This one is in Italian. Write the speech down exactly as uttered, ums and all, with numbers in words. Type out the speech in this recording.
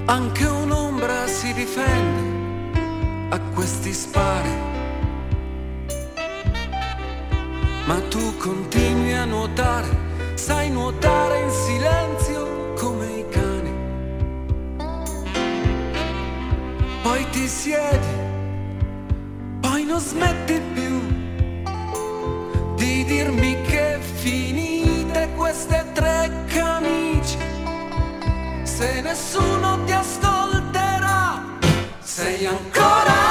Anche un'ombra si difende a questi spari, ma tu continui a nuotare, sai nuotare in silenzio come i cani. Poi ti siedi, poi non smetti più di dirmi che finite queste tre camicie. Se nessuno ti ascolterà, sei ancora